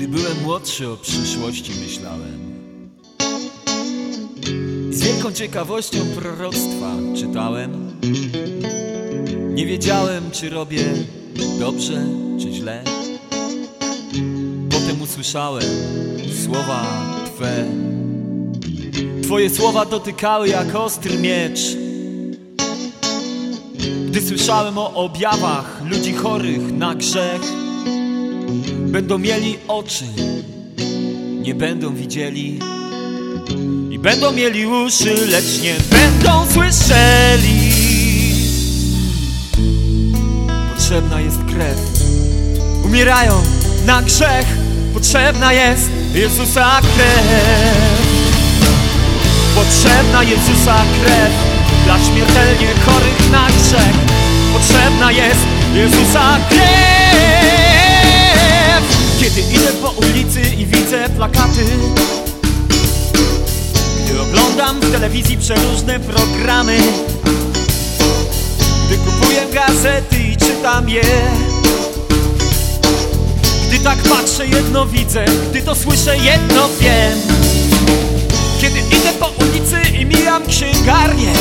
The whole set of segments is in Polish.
Gdy byłem młodszy, o przyszłości myślałem i z wielką ciekawością proroctwa czytałem. Nie wiedziałem, czy robię dobrze, czy źle. Potem usłyszałem słowa Twe. Twoje słowa dotykały jak ostry miecz. Gdy słyszałem o objawach ludzi chorych na grzech. Będą mieli oczy, nie będą widzieli, i będą mieli uszy, lecz nie będą słyszeli. Potrzebna jest krew, umierają na grzech. Potrzebna jest Jezusa krew. Potrzebna Jezusa krew dla śmiertelnie chorych na grzech. Potrzebna jest Jezusa krew. Kiedy idę po ulicy i widzę plakaty, gdy oglądam w telewizji przeróżne programy, gdy kupuję gazety i czytam je, gdy tak patrzę, jedno widzę, gdy to słyszę, jedno wiem. Kiedy idę po ulicy i mijam księgarnię,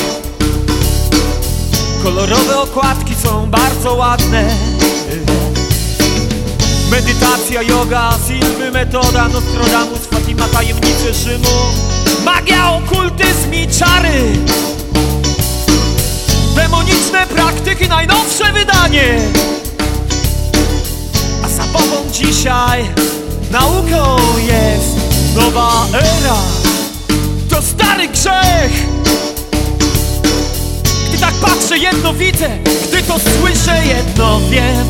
kolorowe okładki są bardzo ładne. Medytacja, yoga, silby, metoda, Nostradamus, Fatima, tajemnice Rzymu, magia, okultyzm i czary, demoniczne praktyki, najnowsze wydanie. A zabawą dzisiaj nauką jest nowa era. To stary grzech. Gdy tak patrzę, jedno widzę, gdy to słyszę, jedno wiem.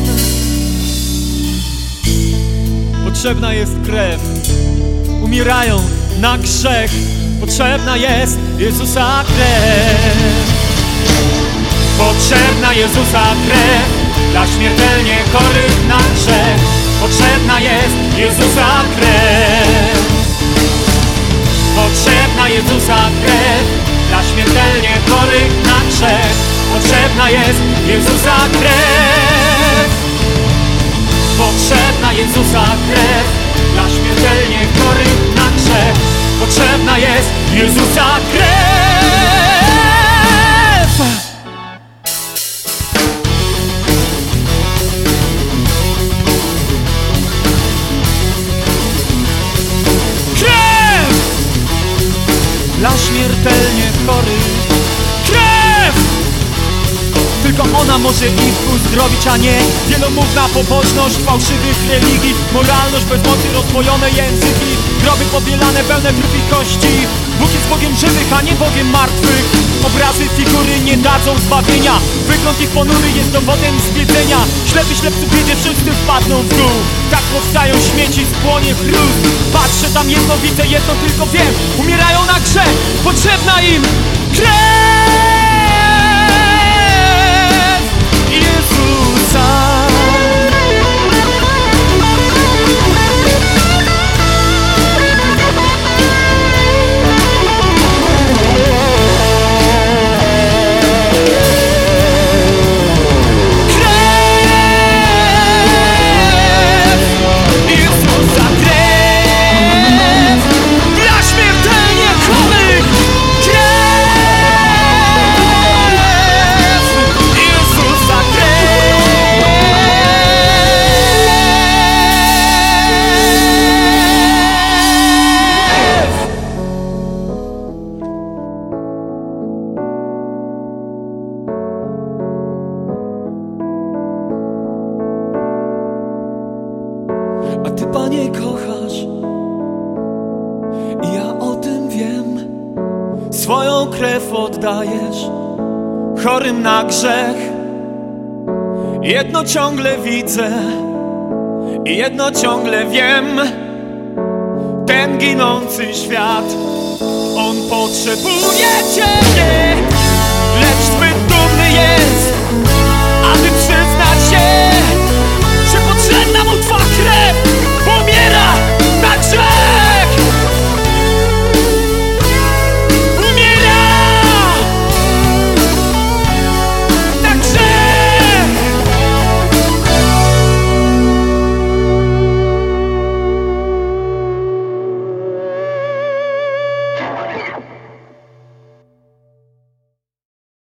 Potrzebna jest krew, umierają na grzech. Potrzebna jest Jezusa krew. Potrzebna Jezusa krew dla śmiertelnie chorych na grzech. Potrzebna jest Jezusa krew. Potrzebna Jezusa krew dla śmiertelnie chorych na grzech. Potrzebna jest Jezusa krew. Potrzebna Jezusa krew dla śmiertelnie chorych na grzech. Potrzebna jest Jezusa krew. Krew dla śmiertelnie chorych. Krew! Tylko ona może ich uzdrowić, a nie wielomówna pobożność fałszywych religii. Moralność bez mocy, rozwojone języki, groby pobielane, pełne krwi i kości. Bóg jest Bogiem żywych, a nie Bogiem martwych. Obrazy, figury nie dadzą zbawienia. Wygląd ich ponury jest dowodem zwiedzenia. Ślepy ślepcu wiedzie, wszyscy wpadną w dół. Tak powstają śmieci, spłonie chrust. Patrzę tam, jedno widzę, jedno tylko wiem. Umierają na grzech, potrzebna im krew Jezusa. A Ty, Panie, kochasz i ja o tym wiem. Swoją krew oddajesz chorym na grzech. Jedno ciągle widzę i jedno ciągle wiem. Ten ginący świat, on potrzebuje Ciebie.